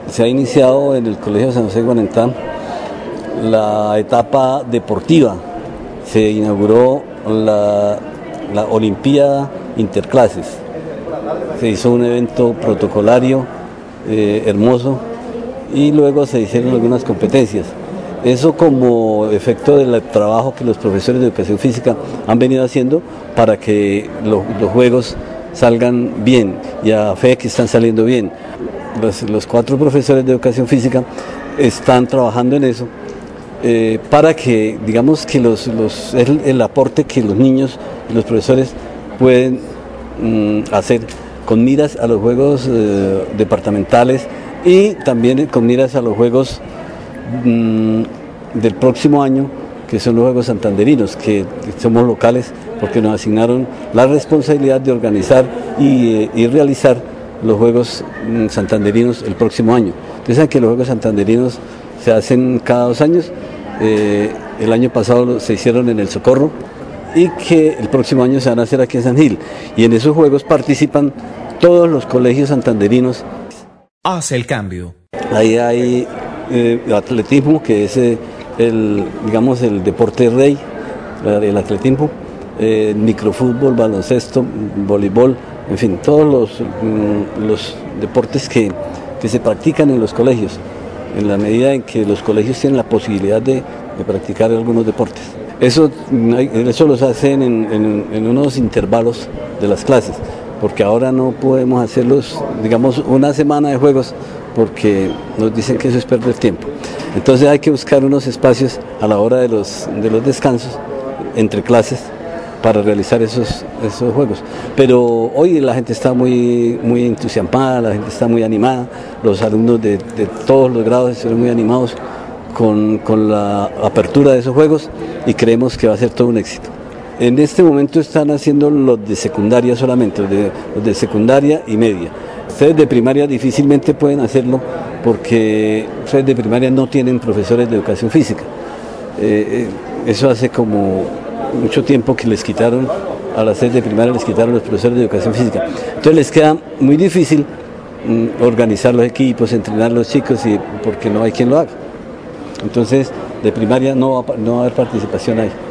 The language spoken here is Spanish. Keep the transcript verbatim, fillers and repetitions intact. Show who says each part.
Speaker 1: se ha iniciado en el Colegio San José de Guarentá la etapa deportiva. Se inauguró la, la Olimpiada Interclases. Se hizo un evento protocolario eh, hermoso y luego se hicieron algunas competencias. Eso como efecto del trabajo que los profesores de educación física han venido haciendo para que lo, los juegos salgan bien, y a fe que están saliendo bien. Los, los cuatro profesores de educación física están trabajando en eso eh, para que, digamos que los, los, el, el aporte que los niños y los profesores pueden mm, hacer con miras a los juegos eh, departamentales y también con miras a los juegos mm, del próximo año, que son los Juegos Santanderinos, que somos locales porque nos asignaron la responsabilidad de organizar y, y realizar los Juegos Santanderinos el próximo año. Ustedes saben que los Juegos Santanderinos se hacen cada dos años, eh, el año pasado se hicieron en el Socorro y que el próximo año se van a hacer aquí en San Gil, y en esos Juegos participan todos los colegios santanderinos.
Speaker 2: Hace el cambio.
Speaker 1: Ahí hay eh, atletismo, que es eh, el, digamos, el deporte rey, el atletismo, eh, microfútbol, baloncesto, voleibol, en fin, todos los, los deportes que, que se practican en los colegios, en la medida en que los colegios tienen la posibilidad de, de practicar algunos deportes. Eso, eso los hacen en, en, en unos intervalos de las clases, porque ahora no podemos hacerlos, digamos, una semana de juegos, porque nos dicen que eso es perder tiempo. Entonces hay que buscar unos espacios a la hora de los, de los descansos, entre clases, para realizar esos, esos juegos. Pero hoy la gente está muy, muy entusiasmada, la gente está muy animada, los alumnos de, de todos los grados están muy animados con, con la apertura de esos juegos, y creemos que va a ser todo un éxito. En este momento están haciendo los de secundaria solamente, los de, los de secundaria y media. Ustedes de primaria difícilmente pueden hacerlo porque ustedes de primaria no tienen profesores de educación física. Eh, eso hace como mucho tiempo que les quitaron, a las sedes de primaria les quitaron los profesores de educación física. Entonces les queda muy difícil mm, organizar los equipos, entrenar a los chicos, y porque no hay quien lo haga. Entonces de primaria no va, no va a haber participación ahí.